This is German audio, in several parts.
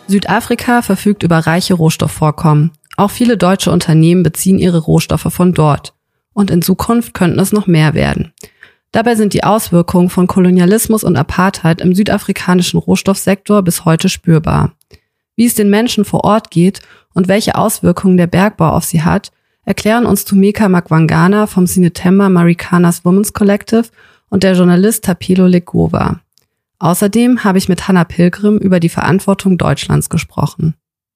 Südafrika verfügt über reiche Rohstoffvorkommen. Auch viele deutsche Unternehmen beziehen ihre Rohstoffe von dort. Und in Zukunft könnten es noch mehr werden. Dabei sind die Auswirkungen von Kolonialismus und Apartheid im südafrikanischen Rohstoffsektor bis heute spürbar. Wie es den Menschen vor Ort geht und welche Auswirkungen der Bergbau auf sie hat, erklären uns Tumeka Magwangana vom Sinetemba Marikanas Women's Collective und der Journalist Tapelo Legova. Außerdem habe ich mit Hannah Pilgrim über die Verantwortung Deutschlands gesprochen.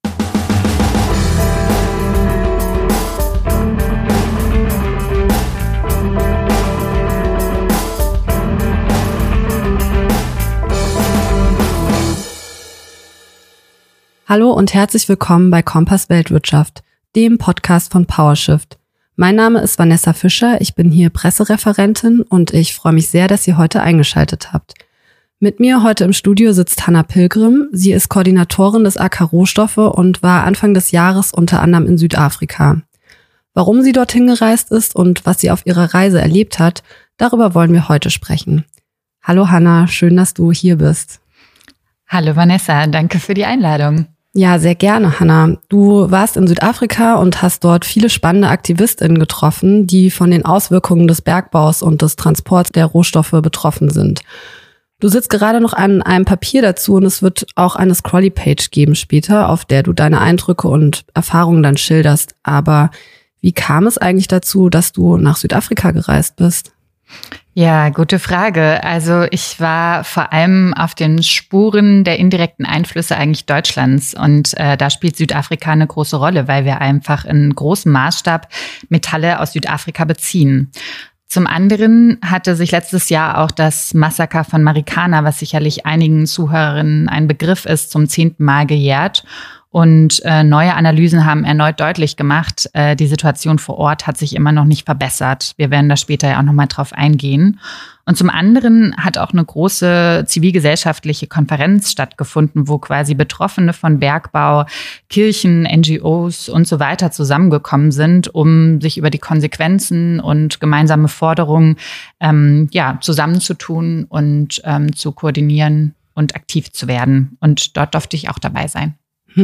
Hallo und herzlich willkommen bei Kompass Weltwirtschaft, dem Podcast von PowerShift. Mein Name ist Vanessa Fischer, ich bin hier Pressereferentin und ich freue mich sehr, dass ihr heute eingeschaltet habt. Mit mir heute im Studio sitzt Hannah Pilgrim. Sie ist Koordinatorin des AK Rohstoffe und war Anfang des Jahres unter anderem in Südafrika. Warum sie dorthin gereist ist und was sie auf ihrer Reise erlebt hat, darüber wollen wir heute sprechen. Hallo Hannah, schön, dass du hier bist. Hallo Vanessa, danke für die Einladung. Ja, sehr gerne, Hannah. Du warst in Südafrika und hast dort viele spannende AktivistInnen getroffen, die von den Auswirkungen des Bergbaus und des Transports der Rohstoffe betroffen sind. Du sitzt gerade noch an einem Papier dazu und es wird auch eine Scrolly-Page geben später, auf der du deine Eindrücke und Erfahrungen dann schilderst. Aber wie kam es eigentlich dazu, dass du nach Südafrika gereist bist? Ja, gute Frage. Also ich war vor allem auf den Spuren der indirekten Einflüsse eigentlich Deutschlands und da spielt Südafrika eine große Rolle, weil wir einfach in großem Maßstab Metalle aus Südafrika beziehen. Zum anderen hatte sich letztes Jahr auch das Massaker von Marikana, was sicherlich einigen Zuhörerinnen ein Begriff ist, zum 10. Mal gejährt. Und neue Analysen haben erneut deutlich gemacht, die Situation vor Ort hat sich immer noch nicht verbessert. Wir werden da später ja auch nochmal drauf eingehen. Und zum anderen hat auch eine große zivilgesellschaftliche Konferenz stattgefunden, wo quasi Betroffene von Bergbau, Kirchen, NGOs und so weiter zusammengekommen sind, um sich über die Konsequenzen und gemeinsame Forderungen zusammenzutun und zu koordinieren und aktiv zu werden. Und dort durfte ich auch dabei sein.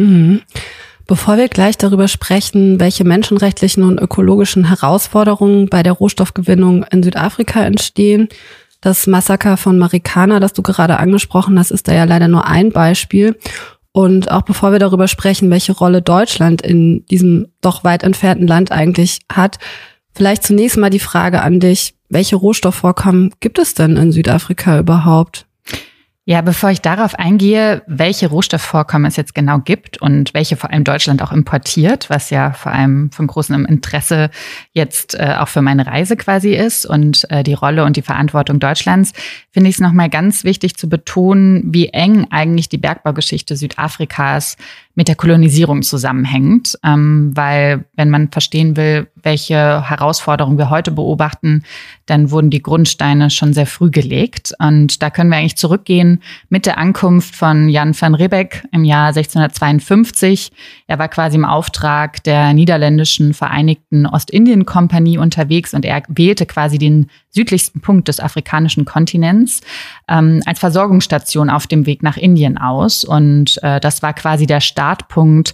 Bevor wir gleich darüber sprechen, welche menschenrechtlichen und ökologischen Herausforderungen bei der Rohstoffgewinnung in Südafrika entstehen, das Massaker von Marikana, das du gerade angesprochen hast, ist da ja leider nur ein Beispiel. Und auch bevor wir darüber sprechen, welche Rolle Deutschland in diesem doch weit entfernten Land eigentlich hat, vielleicht zunächst mal die Frage an dich, welche Rohstoffvorkommen gibt es denn in Südafrika überhaupt? Ja, bevor ich darauf eingehe, welche Rohstoffvorkommen es jetzt genau gibt und welche vor allem Deutschland auch importiert, was ja vor allem von großem Interesse jetzt auch für meine Reise quasi ist und die Rolle und die Verantwortung Deutschlands, finde ich es nochmal ganz wichtig zu betonen, wie eng eigentlich die Bergbaugeschichte Südafrikas mit der Kolonisierung zusammenhängt, weil wenn man verstehen will, welche Herausforderungen wir heute beobachten, dann wurden die Grundsteine schon sehr früh gelegt. Und da können wir eigentlich zurückgehen mit der Ankunft von Jan van Riebeeck im Jahr 1652. Er war quasi im Auftrag der niederländischen Vereinigten Ostindien-Kompanie unterwegs und er wählte quasi den südlichsten Punkt des afrikanischen Kontinents als Versorgungsstation auf dem Weg nach Indien aus. Und das war quasi der Startpunkt,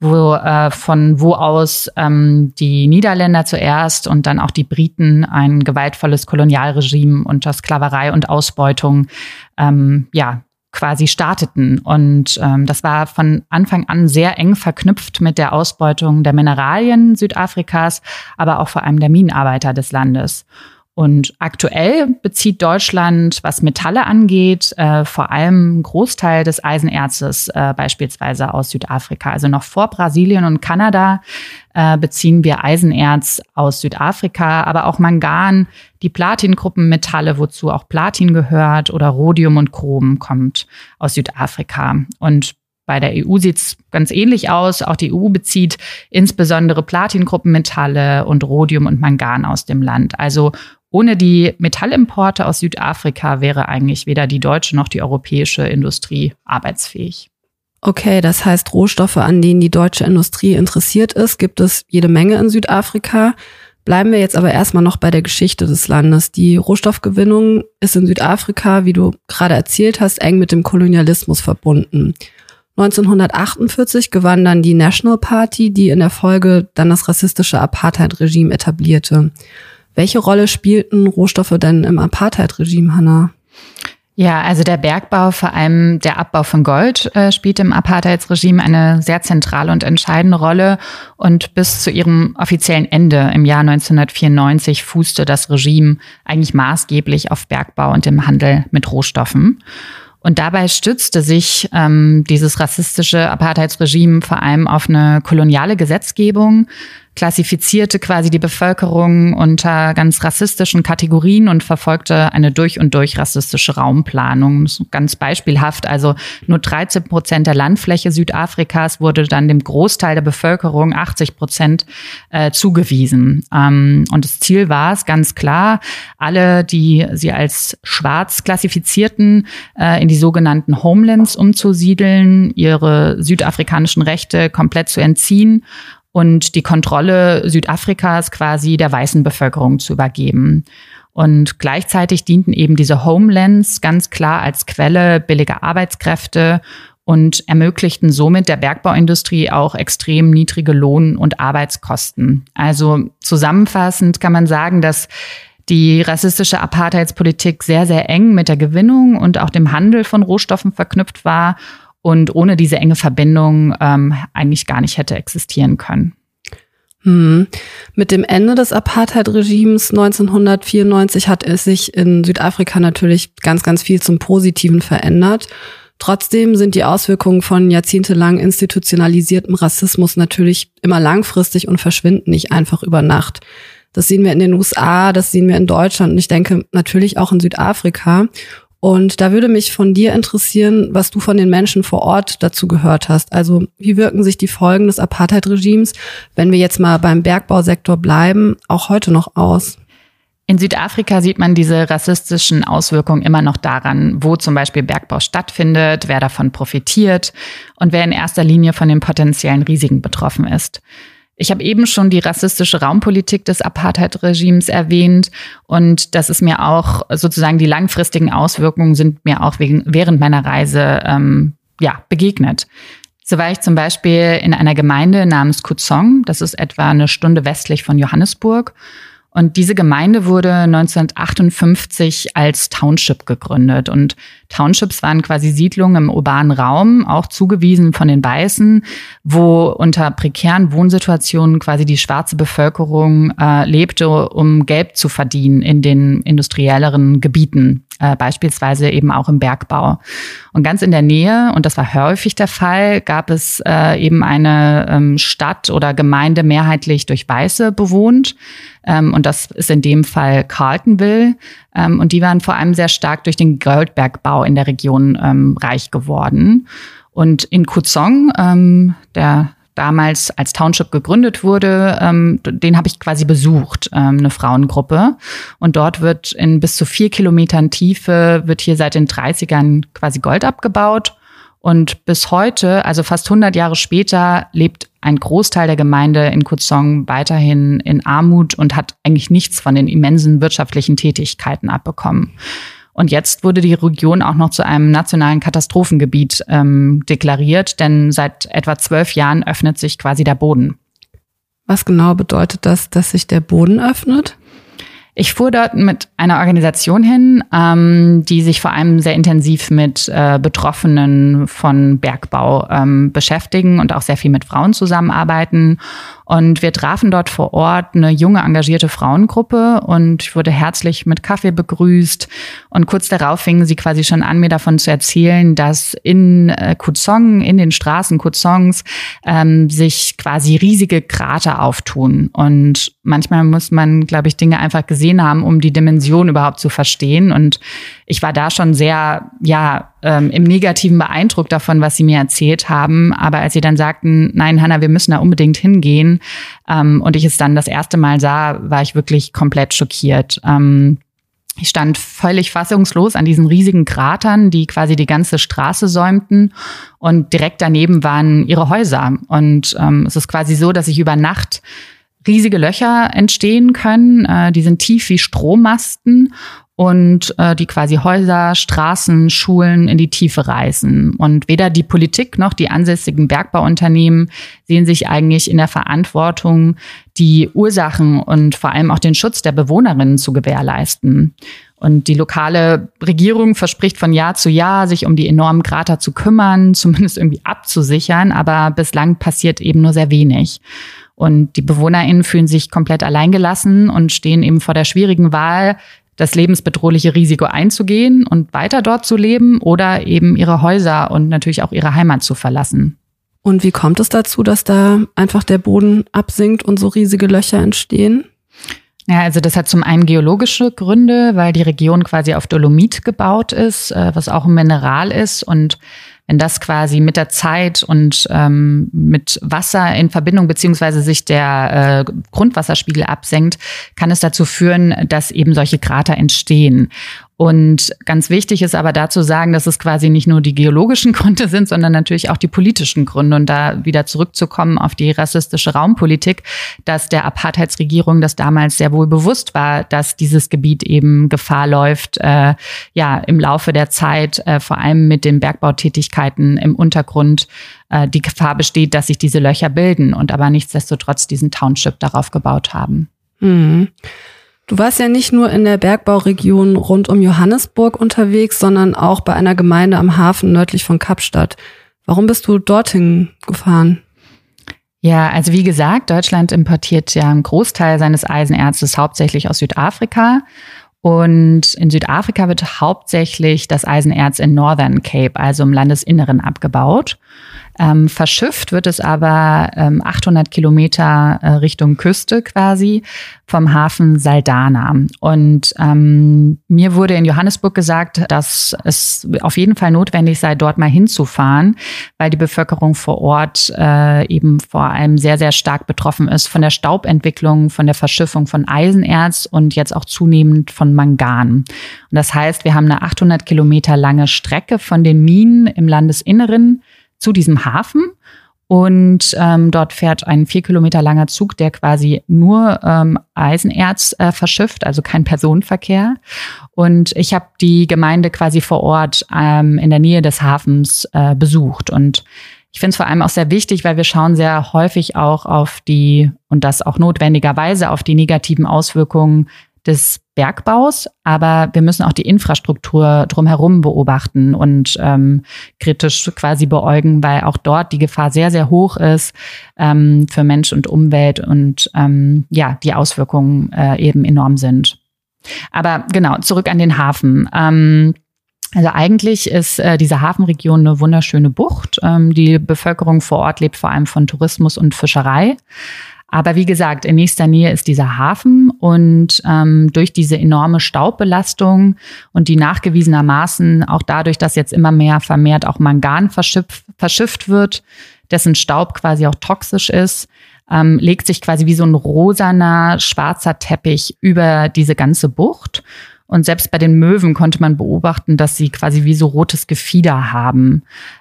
von wo aus die Niederländer zuerst und dann auch die Briten ein gewaltvolles Kolonialregime unter Sklaverei und Ausbeutung quasi starteten. Und das war von Anfang an sehr eng verknüpft mit der Ausbeutung der Mineralien Südafrikas, aber auch vor allem der Minenarbeiter des Landes. Und aktuell bezieht Deutschland, was Metalle angeht, vor allem einen Großteil des Eisenerzes beispielsweise aus Südafrika. Also noch vor Brasilien und Kanada beziehen wir Eisenerz aus Südafrika, aber auch Mangan, die Platingruppenmetalle, wozu auch Platin gehört, oder Rhodium und Chrom kommt aus Südafrika. Und bei der EU sieht's ganz ähnlich aus. Auch die EU bezieht insbesondere Platingruppenmetalle und Rhodium und Mangan aus dem Land. Also ohne die Metallimporte aus Südafrika wäre eigentlich weder die deutsche noch die europäische Industrie arbeitsfähig. Okay, das heißt, Rohstoffe, an denen die deutsche Industrie interessiert ist, gibt es jede Menge in Südafrika. Bleiben wir jetzt aber erstmal noch bei der Geschichte des Landes. Die Rohstoffgewinnung ist in Südafrika, wie du gerade erzählt hast, eng mit dem Kolonialismus verbunden. 1948 gewann dann die National Party, die in der Folge dann das rassistische Apartheid-Regime etablierte. Welche Rolle spielten Rohstoffe denn im Apartheid-Regime, Hannah? Ja, also der Bergbau, vor allem der Abbau von Gold, spielt im Apartheidsregime eine sehr zentrale und entscheidende Rolle. Und bis zu ihrem offiziellen Ende im Jahr 1994 fußte das Regime eigentlich maßgeblich auf Bergbau und dem Handel mit Rohstoffen. Und dabei stützte sich dieses rassistische Apartheidsregime vor allem auf eine koloniale Gesetzgebung, klassifizierte quasi die Bevölkerung unter ganz rassistischen Kategorien und verfolgte eine durch und durch rassistische Raumplanung. Ganz beispielhaft, also nur 13% der Landfläche Südafrikas wurde dann dem Großteil der Bevölkerung, 80%, zugewiesen. Und das Ziel war es ganz klar, alle, die sie als schwarz klassifizierten, in die sogenannten Homelands umzusiedeln, ihre südafrikanischen Rechte komplett zu entziehen und die Kontrolle Südafrikas quasi der weißen Bevölkerung zu übergeben. Und gleichzeitig dienten eben diese Homelands ganz klar als Quelle billiger Arbeitskräfte und ermöglichten somit der Bergbauindustrie auch extrem niedrige Lohn- und Arbeitskosten. Also zusammenfassend kann man sagen, dass die rassistische Apartheidspolitik sehr, sehr eng mit der Gewinnung und auch dem Handel von Rohstoffen verknüpft war und ohne diese enge Verbindung eigentlich gar nicht hätte existieren können. Mit dem Ende des Apartheid-Regimes 1994 hat es sich in Südafrika natürlich ganz, ganz viel zum Positiven verändert. Trotzdem sind die Auswirkungen von jahrzehntelang institutionalisiertem Rassismus natürlich immer langfristig und verschwinden nicht einfach über Nacht. Das sehen wir in den USA, das sehen wir in Deutschland und ich denke natürlich auch in Südafrika. Und da würde mich von dir interessieren, was du von den Menschen vor Ort dazu gehört hast. Also wie wirken sich die Folgen des Apartheid-Regimes, wenn wir jetzt mal beim Bergbausektor bleiben, auch heute noch aus? In Südafrika sieht man diese rassistischen Auswirkungen immer noch daran, wo zum Beispiel Bergbau stattfindet, wer davon profitiert und wer in erster Linie von den potenziellen Risiken betroffen ist. Ich habe eben schon die rassistische Raumpolitik des Apartheid-Regimes erwähnt und das ist mir auch sozusagen die langfristigen Auswirkungen sind mir auch während meiner Reise begegnet. So war ich zum Beispiel in einer Gemeinde namens Kutzong, das ist etwa eine Stunde westlich von Johannesburg. Und diese Gemeinde wurde 1958 als Township gegründet. Und Townships waren quasi Siedlungen im urbanen Raum, auch zugewiesen von den Weißen, wo unter prekären Wohnsituationen quasi die schwarze Bevölkerung lebte, um Geld zu verdienen in den industrielleren Gebieten, beispielsweise eben auch im Bergbau. Und ganz in der Nähe, und das war häufig der Fall, gab es eben eine Stadt oder Gemeinde mehrheitlich durch Weiße bewohnt. Und das ist in dem Fall Carletonville. Und die waren vor allem sehr stark durch den Goldbergbau in der Region reich geworden. Und in Kutzong, der damals als Township gegründet wurde, den habe ich quasi besucht, eine Frauengruppe. Und dort wird in bis zu 4 Kilometern Tiefe, wird hier seit den 30ern quasi Gold abgebaut. Und bis heute, also fast 100 Jahre später, lebt ein Großteil der Gemeinde in Kutzong weiterhin in Armut und hat eigentlich nichts von den immensen wirtschaftlichen Tätigkeiten abbekommen. Und jetzt wurde die Region auch noch zu einem nationalen Katastrophengebiet deklariert, denn seit etwa 12 Jahren öffnet sich quasi der Boden. Was genau bedeutet das, dass sich der Boden öffnet? Ich fuhr dort mit einer Organisation hin, die sich vor allem sehr intensiv mit Betroffenen von Bergbau beschäftigen und auch sehr viel mit Frauen zusammenarbeiten. Und wir trafen dort vor Ort eine junge, engagierte Frauengruppe und ich wurde herzlich mit Kaffee begrüßt. Und kurz darauf fingen sie quasi schon an, mir davon zu erzählen, dass in Kutzong, in den Straßen Kutzongs, sich quasi riesige Krater auftun. Und manchmal muss man, glaube ich, Dinge einfach gesehen haben, um die Dimension überhaupt zu verstehen. Und ich war da schon sehr, im Negativen beeindruckt davon, was sie mir erzählt haben. Aber als sie dann sagten, nein, Hannah, wir müssen da unbedingt hingehen, und ich es dann das erste Mal sah, war ich wirklich komplett schockiert. Ich stand völlig fassungslos an diesen riesigen Kratern, die quasi die ganze Straße säumten. Und direkt daneben waren ihre Häuser. Und es ist quasi so, dass sich über Nacht riesige Löcher entstehen können. Die sind tief wie Strommasten. und die quasi Häuser, Straßen, Schulen in die Tiefe reißen. Und weder die Politik noch die ansässigen Bergbauunternehmen sehen sich eigentlich in der Verantwortung, die Ursachen und vor allem auch den Schutz der Bewohnerinnen zu gewährleisten. Und die lokale Regierung verspricht von Jahr zu Jahr, sich um die enormen Krater zu kümmern, zumindest irgendwie abzusichern, aber bislang passiert eben nur sehr wenig. Und die BewohnerInnen fühlen sich komplett alleingelassen und stehen eben vor der schwierigen Wahl, das lebensbedrohliche Risiko einzugehen und weiter dort zu leben oder eben ihre Häuser und natürlich auch ihre Heimat zu verlassen. Und wie kommt es dazu, dass da einfach der Boden absinkt und so riesige Löcher entstehen? Ja, also das hat zum einen geologische Gründe, weil die Region quasi auf Dolomit gebaut ist, was auch ein Mineral ist. Und wenn das quasi mit der Zeit und mit Wasser in Verbindung beziehungsweise sich der Grundwasserspiegel absenkt, kann es dazu führen, dass eben solche Krater entstehen. Und ganz wichtig ist aber dazu sagen, dass es quasi nicht nur die geologischen Gründe sind, sondern natürlich auch die politischen Gründe. Und da wieder zurückzukommen auf die rassistische Raumpolitik, dass der Apartheidsregierung das damals sehr wohl bewusst war, dass dieses Gebiet eben Gefahr läuft, im Laufe der Zeit, vor allem mit den Bergbautätigkeiten im Untergrund, die Gefahr besteht, dass sich diese Löcher bilden und aber nichtsdestotrotz diesen Township darauf gebaut haben. Mhm. Du warst ja nicht nur in der Bergbauregion rund um Johannesburg unterwegs, sondern auch bei einer Gemeinde am Hafen nördlich von Kapstadt. Warum bist du dorthin gefahren? Ja, also wie gesagt, Deutschland importiert ja einen Großteil seines Eisenerzes hauptsächlich aus Südafrika. Und in Südafrika wird hauptsächlich das Eisenerz in Northern Cape, also im Landesinneren, abgebaut. Verschifft wird es aber 800 Kilometer Richtung Küste quasi vom Hafen Saldanha. Und mir wurde in Johannesburg gesagt, dass es auf jeden Fall notwendig sei, dort mal hinzufahren, weil die Bevölkerung vor Ort eben vor allem sehr, sehr stark betroffen ist von der Staubentwicklung, von der Verschiffung von Eisenerz und jetzt auch zunehmend von Mangan. Und das heißt, wir haben eine 800 Kilometer lange Strecke von den Minen im Landesinneren zu diesem Hafen und dort fährt ein 4 Kilometer langer Zug, der quasi nur Eisenerz verschifft, also kein Personenverkehr. Und ich habe die Gemeinde quasi vor Ort in der Nähe des Hafens besucht. Und ich finde es vor allem auch sehr wichtig, weil wir schauen sehr häufig auch auf die, und das auch notwendigerweise, auf die negativen Auswirkungen des Bergbaus, aber wir müssen auch die Infrastruktur drumherum beobachten und kritisch quasi beäugen, weil auch dort die Gefahr sehr, sehr hoch ist für Mensch und Umwelt und die Auswirkungen eben enorm sind. Aber genau, zurück an den Hafen. Also eigentlich ist diese Hafenregion eine wunderschöne Bucht. Die Bevölkerung vor Ort lebt vor allem von Tourismus und Fischerei. Aber wie gesagt, in nächster Nähe ist dieser Hafen und durch diese enorme Staubbelastung und die nachgewiesenermaßen auch dadurch, dass jetzt immer mehr vermehrt auch Mangan verschifft wird, dessen Staub quasi auch toxisch ist, legt sich quasi wie so ein rosaner, schwarzer Teppich über diese ganze Bucht. Und selbst bei den Möwen konnte man beobachten, dass sie quasi wie so rotes Gefieder haben.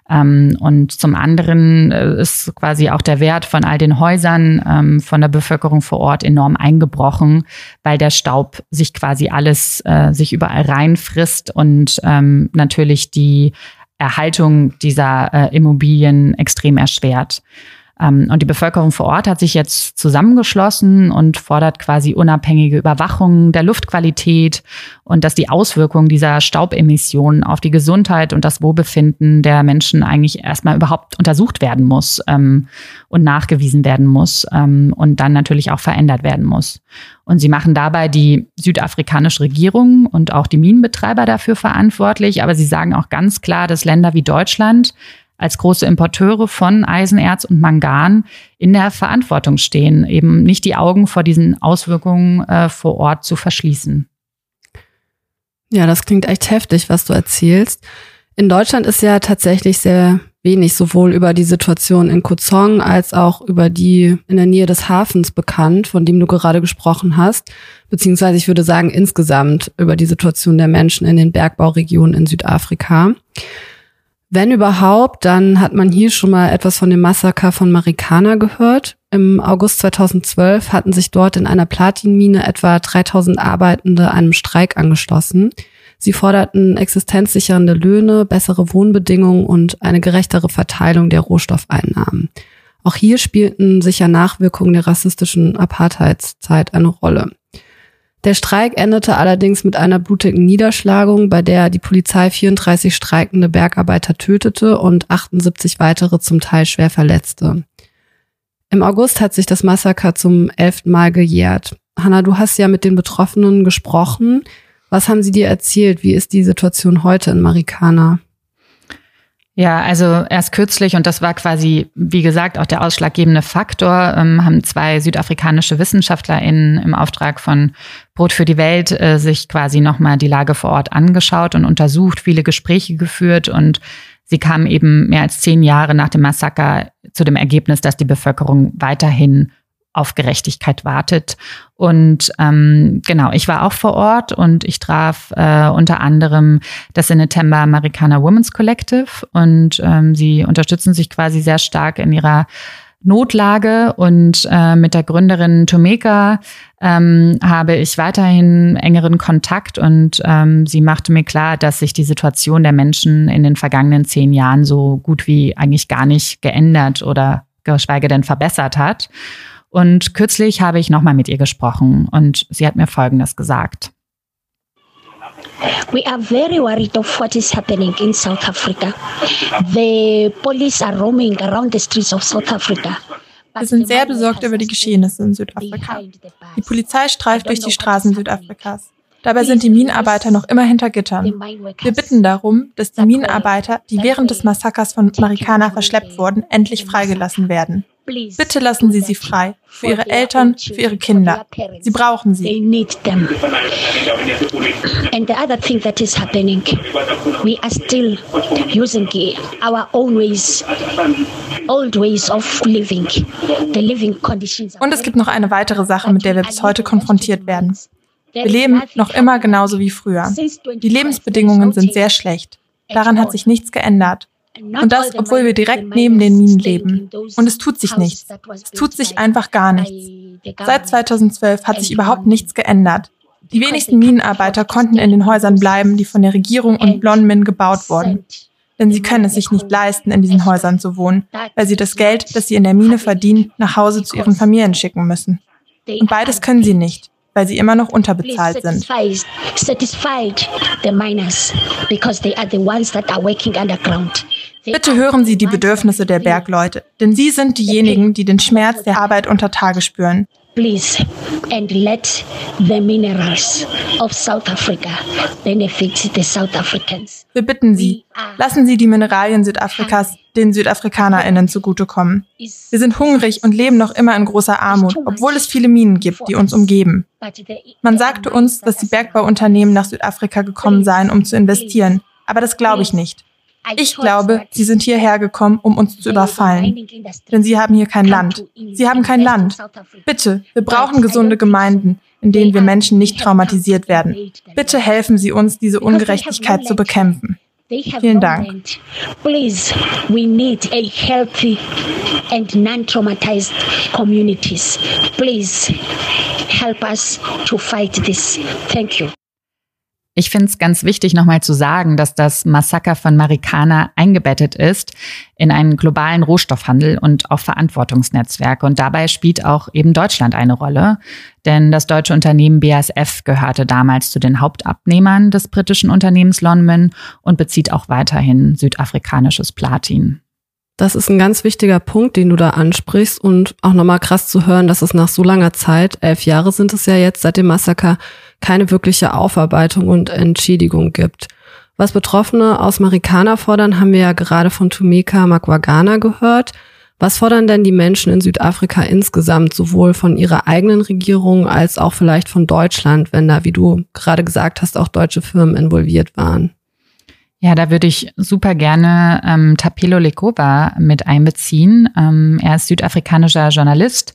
Und zum anderen ist quasi auch der Wert von all den Häusern von der Bevölkerung vor Ort enorm eingebrochen, weil der Staub sich quasi alles sich überall reinfrisst und natürlich die Erhaltung dieser Immobilien extrem erschwert. Und die Bevölkerung vor Ort hat sich jetzt zusammengeschlossen und fordert quasi unabhängige Überwachung der Luftqualität und dass die Auswirkungen dieser Staubemissionen auf die Gesundheit und das Wohlbefinden der Menschen eigentlich erstmal überhaupt untersucht werden muss und nachgewiesen werden muss und dann natürlich auch verändert werden muss. Und sie machen dabei die südafrikanische Regierung und auch die Minenbetreiber dafür verantwortlich. Aber sie sagen auch ganz klar, dass Länder wie Deutschland als große Importeure von Eisenerz und Mangan in der Verantwortung stehen, eben nicht die Augen vor diesen Auswirkungen vor Ort zu verschließen. Ja, das klingt echt heftig, was du erzählst. In Deutschland ist ja tatsächlich sehr wenig sowohl über die Situation in Koh Tong als auch über die in der Nähe des Hafens bekannt, von dem du gerade gesprochen hast, beziehungsweise ich würde sagen insgesamt über die Situation der Menschen in den Bergbauregionen in Südafrika. Wenn überhaupt, dann hat man hier schon mal etwas von dem Massaker von Marikana gehört. Im August 2012 hatten sich dort in einer Platinmine etwa 3000 Arbeitende einem Streik angeschlossen. Sie forderten existenzsichernde Löhne, bessere Wohnbedingungen und eine gerechtere Verteilung der Rohstoffeinnahmen. Auch hier spielten sicher Nachwirkungen der rassistischen Apartheidszeit eine Rolle. Der Streik endete allerdings mit einer blutigen Niederschlagung, bei der die Polizei 34 streikende Bergarbeiter tötete und 78 weitere zum Teil schwer verletzte. Im August hat sich das Massaker zum 11. Mal gejährt. Hanna, du hast ja mit den Betroffenen gesprochen. Was haben sie dir erzählt? Wie ist die Situation heute in Marikana? Ja, also erst kürzlich, und das war quasi, wie gesagt, auch der ausschlaggebende Faktor, haben 2 südafrikanische WissenschaftlerInnen im Auftrag von Brot für die Welt sich quasi nochmal die Lage vor Ort angeschaut und untersucht, viele Gespräche geführt, und sie kamen eben mehr als 10 Jahre nach dem Massaker zu dem Ergebnis, dass die Bevölkerung weiterhin auf Gerechtigkeit wartet. Und genau, ich war auch vor Ort und ich traf unter anderem das Sinetemba Marikana Women's Collective, und sie unterstützen sich quasi sehr stark in ihrer Notlage, und mit der Gründerin Thumeka habe ich weiterhin engeren Kontakt, und sie machte mir klar, dass sich die Situation der Menschen in den vergangenen 10 Jahren so gut wie eigentlich gar nicht geändert oder geschweige denn verbessert hat. Und kürzlich habe ich nochmal mit ihr gesprochen, und sie hat mir Folgendes gesagt. We are very worried of what is happening in South Africa. The police are roaming around the streets of South Africa. Wir sind sehr besorgt über die Geschehnisse in Südafrika. Die Polizei streift durch die Straßen Südafrikas. Dabei sind die Minenarbeiter noch immer hinter Gittern. Wir bitten darum, dass die Minenarbeiter, die während des Massakers von Marikana verschleppt wurden, endlich freigelassen werden. Bitte lassen Sie sie frei. Für Ihre Eltern, für Ihre Kinder. Sie brauchen sie. And the other thing that is happening, we are still using our own ways, old ways of living. The living conditions. Und es gibt noch eine weitere Sache, mit der wir bis heute konfrontiert werden. Wir leben noch immer genauso wie früher. Die Lebensbedingungen sind sehr schlecht. Daran hat sich nichts geändert. Und das, obwohl wir direkt neben den Minen leben. Und es tut sich nichts. Es tut sich einfach gar nichts. Seit 2012 hat sich überhaupt nichts geändert. Die wenigsten Minenarbeiter konnten in den Häusern bleiben, die von der Regierung und Lonmin gebaut wurden. Denn sie können es sich nicht leisten, in diesen Häusern zu wohnen, weil sie das Geld, das sie in der Mine verdienen, nach Hause zu ihren Familien schicken müssen. Und beides können sie nicht, weil sie immer noch unterbezahlt sind. Bitte hören Sie die Bedürfnisse der Bergleute, denn sie sind diejenigen, die den Schmerz der Arbeit unter Tage spüren. Please, and let the minerals of South Africa benefit the South Africans. Wir bitten Sie, lassen Sie die Mineralien Südafrikas den SüdafrikanerInnen zugutekommen. Wir sind hungrig und leben noch immer in großer Armut, obwohl es viele Minen gibt, die uns umgeben. Man sagte uns, dass die Bergbauunternehmen nach Südafrika gekommen seien, um zu investieren, aber das glaube ich nicht. Ich glaube, sie sind hierher gekommen, um uns zu überfallen. Denn sie haben hier kein Land. Sie haben kein Land. Bitte, wir brauchen gesunde Gemeinden, in denen wir Menschen nicht traumatisiert werden. Bitte helfen Sie uns, diese Ungerechtigkeit zu bekämpfen. Vielen Dank. Please, we need a healthy and non-traumatized communities. Please help us to fight this. Thank you. Ich finde es ganz wichtig, nochmal zu sagen, dass das Massaker von Marikana eingebettet ist in einen globalen Rohstoffhandel und auch Verantwortungsnetzwerke. Und dabei spielt auch eben Deutschland eine Rolle. Denn das deutsche Unternehmen BASF gehörte damals zu den Hauptabnehmern des britischen Unternehmens Lonmin und bezieht auch weiterhin südafrikanisches Platin. Das ist ein ganz wichtiger Punkt, den du da ansprichst, und auch nochmal krass zu hören, dass es nach so langer Zeit, 11 Jahre sind es ja jetzt seit dem Massaker, keine wirkliche Aufarbeitung und Entschädigung gibt. Was Betroffene aus Marikana fordern, haben wir ja gerade von Thumeka Makwagana gehört. Was fordern denn die Menschen in Südafrika insgesamt, sowohl von ihrer eigenen Regierung als auch vielleicht von Deutschland, wenn da, wie du gerade gesagt hast, auch deutsche Firmen involviert waren? Ja, da würde ich super gerne Thapelo Lekoba mit einbeziehen. Er ist südafrikanischer Journalist,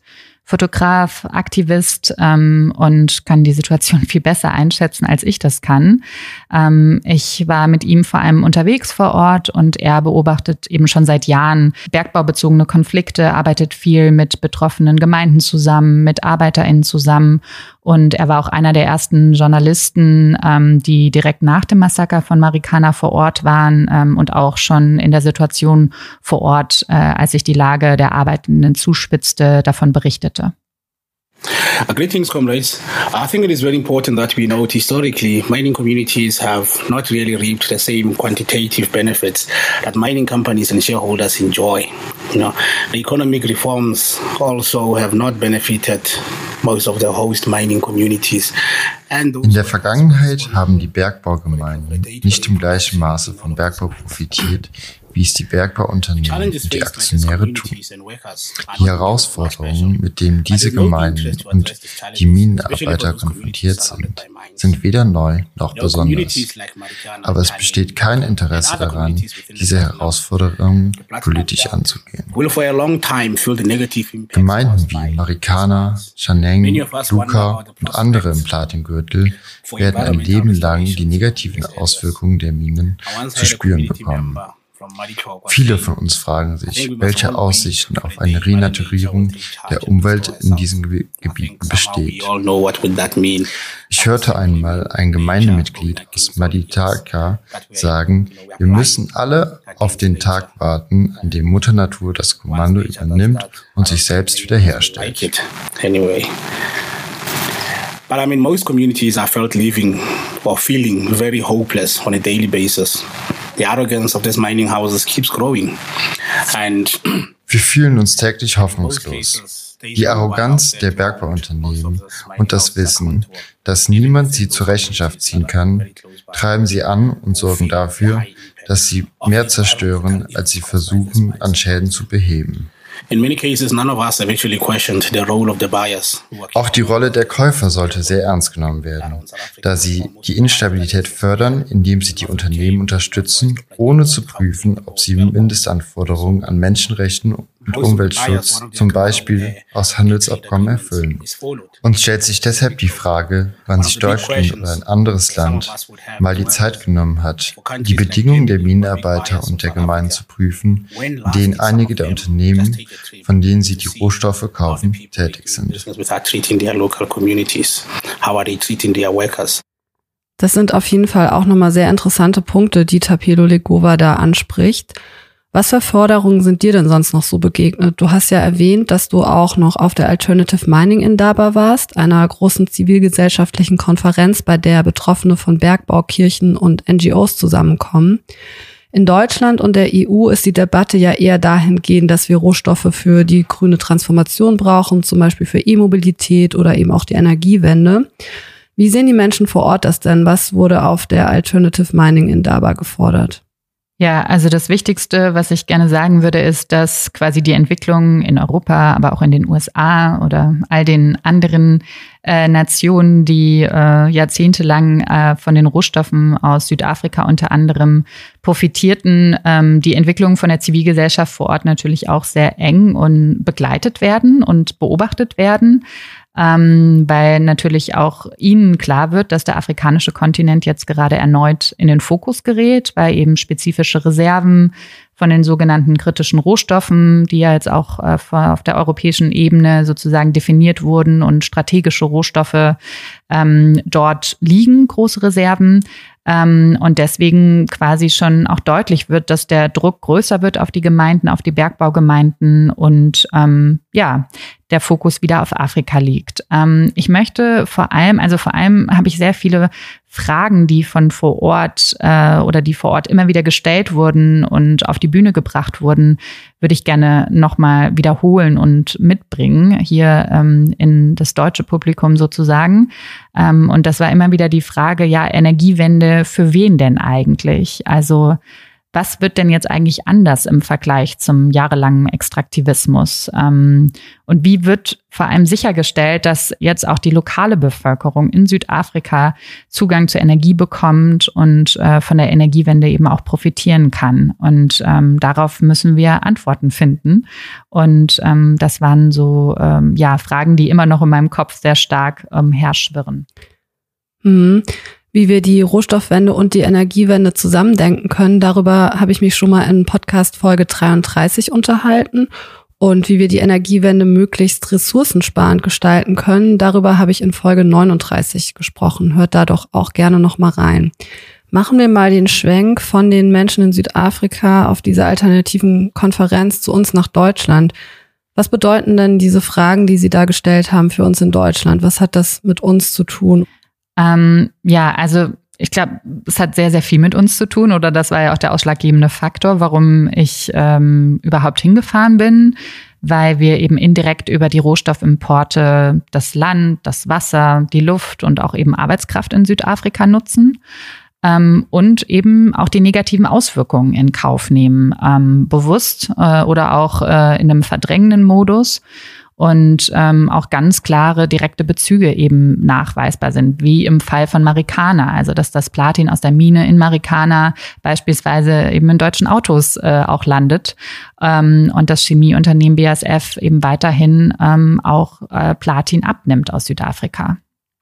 Fotograf, Aktivist und kann die Situation viel besser einschätzen, als ich das kann. Ich war mit ihm vor allem unterwegs vor Ort und er beobachtet eben schon seit Jahren bergbaubezogene Konflikte, arbeitet viel mit betroffenen Gemeinden zusammen, mit ArbeiterInnen zusammen. Und er war auch einer der ersten Journalisten, die direkt nach dem Massaker von Marikana vor Ort waren und auch schon in der Situation vor Ort, als sich die Lage der Arbeitenden zuspitzte, davon berichtete. Greetings, comrades. I think it is very important that we note historically mining communities have not really reaped the same quantitative benefits that mining companies and shareholders enjoy. The economic reforms also have not benefited most of the host mining communities. In der Vergangenheit haben die Bergbaugemeinden nicht im gleichen Maße vom Bergbau profitiert, wie es die Bergbauunternehmen und die Aktionäre tun. Die Herausforderungen, mit denen diese Gemeinden und die Minenarbeiter konfrontiert sind weder neu noch besonders. Aber es besteht kein Interesse daran, diese Herausforderungen politisch anzugehen. Gemeinden wie Marikana, Chaneng, Luka und andere im Platingürtel werden ein Leben lang die negativen Auswirkungen der Minen zu spüren bekommen. Viele von uns fragen sich, welche Aussichten auf eine Renaturierung der Umwelt in diesen Gebieten besteht. Ich hörte einmal ein Gemeindemitglied aus Maditaka sagen, wir müssen alle auf den Tag warten, an dem Mutter Natur das Kommando übernimmt und sich selbst wiederherstellt. But most communities are felt living or feeling very hopeless on a daily basis. The arrogance of these mining houses keeps growing. Wir fühlen uns täglich hoffnungslos. Die Arroganz der Bergbauunternehmen und das Wissen, dass niemand sie zur Rechenschaft ziehen kann, treiben sie an und sorgen dafür, dass sie mehr zerstören, als sie versuchen, an Schäden zu beheben. Auch die Rolle der Käufer sollte sehr ernst genommen werden, da sie die Instabilität fördern, indem sie die Unternehmen unterstützen, ohne zu prüfen, ob sie Mindestanforderungen an Menschenrechten und Umweltschutz, zum Beispiel aus Handelsabkommen, erfüllen. Uns stellt sich deshalb die Frage, wann sich Deutschland oder ein anderes Land mal die Zeit genommen hat, die Bedingungen der Minenarbeiter und der Gemeinden zu prüfen, in denen einige der Unternehmen, von denen sie die Rohstoffe kaufen, tätig sind. Das sind auf jeden Fall auch nochmal sehr interessante Punkte, die Tapelo Legova da anspricht. Was für Forderungen sind dir denn sonst noch so begegnet? Du hast ja erwähnt, dass du auch noch auf der Alternative Mining Indaba warst, einer großen zivilgesellschaftlichen Konferenz, bei der Betroffene von Bergbau, Kirchen und NGOs zusammenkommen. In Deutschland und der EU ist die Debatte ja eher dahingehend, dass wir Rohstoffe für die grüne Transformation brauchen, zum Beispiel für E-Mobilität oder eben auch die Energiewende. Wie sehen die Menschen vor Ort das denn? Was wurde auf der Alternative Mining Indaba gefordert? Ja, also das Wichtigste, was ich gerne sagen würde, ist, dass quasi die Entwicklung in Europa, aber auch in den USA oder all den anderen Nationen, die jahrzehntelang von den Rohstoffen aus Südafrika unter anderem profitierten, die Entwicklung von der Zivilgesellschaft vor Ort natürlich auch sehr eng und begleitet werden und beobachtet werden. Weil natürlich auch ihnen klar wird, dass der afrikanische Kontinent jetzt gerade erneut in den Fokus gerät, weil eben spezifische Reserven von den sogenannten kritischen Rohstoffen, die ja jetzt auch auf der europäischen Ebene sozusagen definiert wurden und strategische Rohstoffe dort liegen, große Reserven. Und deswegen quasi schon auch deutlich wird, dass der Druck größer wird auf die Gemeinden, auf die Bergbaugemeinden und der Fokus wieder auf Afrika liegt. Ich möchte vor allem habe ich sehr viele Fragen, die von vor Ort die vor Ort immer wieder gestellt wurden und auf die Bühne gebracht wurden, würde ich gerne nochmal wiederholen und mitbringen, hier in das deutsche Publikum sozusagen. Und das war immer wieder die Frage, ja, Energiewende, für wen denn eigentlich? Also was wird denn jetzt eigentlich anders im Vergleich zum jahrelangen Extraktivismus? Und wie wird vor allem sichergestellt, dass jetzt auch die lokale Bevölkerung in Südafrika Zugang zur Energie bekommt und von der Energiewende eben auch profitieren kann? Und darauf müssen wir Antworten finden. Und das waren so Fragen, die immer noch in meinem Kopf sehr stark herschwirren. Wie wir die Rohstoffwende und die Energiewende zusammendenken können, darüber habe ich mich schon mal in Podcast Folge 33 unterhalten. Und wie wir die Energiewende möglichst ressourcensparend gestalten können, darüber habe ich in Folge 39 gesprochen. Hört da doch auch gerne noch mal rein. Machen wir mal den Schwenk von den Menschen in Südafrika auf dieser alternativen Konferenz zu uns nach Deutschland. Was bedeuten denn diese Fragen, die Sie da gestellt haben, für uns in Deutschland? Was hat das mit uns zu tun? Also ich glaube, es hat sehr, sehr viel mit uns zu tun, oder das war ja auch der ausschlaggebende Faktor, warum ich überhaupt hingefahren bin, weil wir eben indirekt über die Rohstoffimporte das Land, das Wasser, die Luft und auch eben Arbeitskraft in Südafrika nutzen. Und eben auch die negativen Auswirkungen in Kauf nehmen, bewusst oder auch in einem verdrängenden Modus. Und auch ganz klare direkte Bezüge eben nachweisbar sind, wie im Fall von Marikana. Also dass das Platin aus der Mine in Marikana beispielsweise eben in deutschen Autos auch landet und das Chemieunternehmen BASF eben weiterhin auch Platin abnimmt aus Südafrika.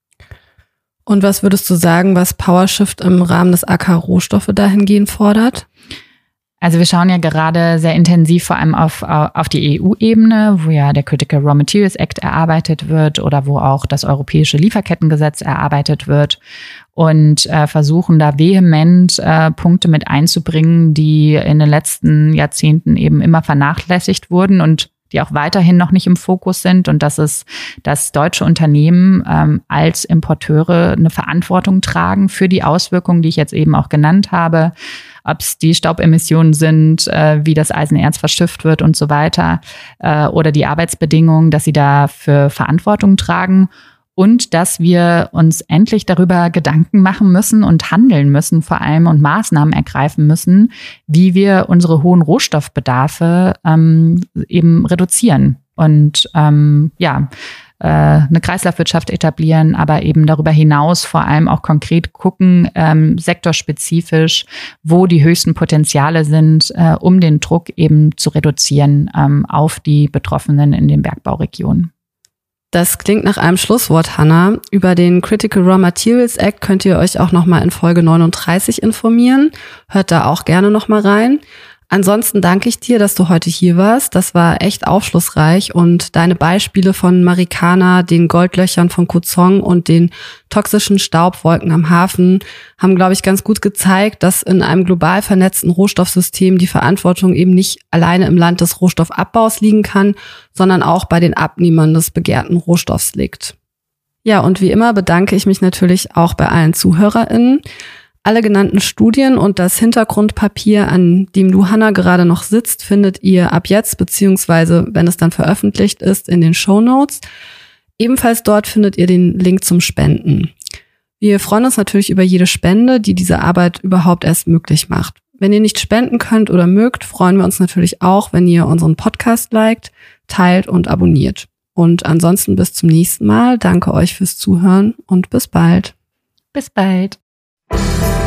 Und was würdest du sagen, was PowerShift im Rahmen des AK Rohstoffe dahingehend fordert? Also wir schauen ja gerade sehr intensiv vor allem auf die EU-Ebene, wo ja der Critical Raw Materials Act erarbeitet wird oder wo auch das europäische Lieferkettengesetz erarbeitet wird und versuchen da vehement Punkte mit einzubringen, die in den letzten Jahrzehnten eben immer vernachlässigt wurden und die auch weiterhin noch nicht im Fokus sind. Und das ist, dass deutsche Unternehmen als Importeure eine Verantwortung tragen für die Auswirkungen, die ich jetzt eben auch genannt habe, ob es die Staubemissionen sind, wie das Eisenerz verschifft wird und so weiter, oder die Arbeitsbedingungen, dass sie dafür Verantwortung tragen. Und dass wir uns endlich darüber Gedanken machen müssen und handeln müssen vor allem und Maßnahmen ergreifen müssen, wie wir unsere hohen Rohstoffbedarfe eben reduzieren und eine Kreislaufwirtschaft etablieren, aber eben darüber hinaus vor allem auch konkret gucken, sektorspezifisch, wo die höchsten Potenziale sind, um den Druck eben zu reduzieren auf die Betroffenen in den Bergbauregionen. Das klingt nach einem Schlusswort, Hannah. Über den Critical Raw Materials Act könnt ihr euch auch nochmal in Folge 39 informieren. Hört da auch gerne nochmal rein. Ansonsten danke ich dir, dass du heute hier warst. Das war echt aufschlussreich und deine Beispiele von Marikana, den Goldlöchern von Kuzong und den toxischen Staubwolken am Hafen haben, glaube ich, ganz gut gezeigt, dass in einem global vernetzten Rohstoffsystem die Verantwortung eben nicht alleine im Land des Rohstoffabbaus liegen kann, sondern auch bei den Abnehmern des begehrten Rohstoffs liegt. Ja, und wie immer bedanke ich mich natürlich auch bei allen ZuhörerInnen. Alle genannten Studien und das Hintergrundpapier, an dem du, Hannah, gerade noch sitzt, findet ihr ab jetzt, beziehungsweise wenn es dann veröffentlicht ist, in den Shownotes. Ebenfalls dort findet ihr den Link zum Spenden. Wir freuen uns natürlich über jede Spende, die diese Arbeit überhaupt erst möglich macht. Wenn ihr nicht spenden könnt oder mögt, freuen wir uns natürlich auch, wenn ihr unseren Podcast liked, teilt und abonniert. Und ansonsten bis zum nächsten Mal. Danke euch fürs Zuhören und bis bald. Bis bald.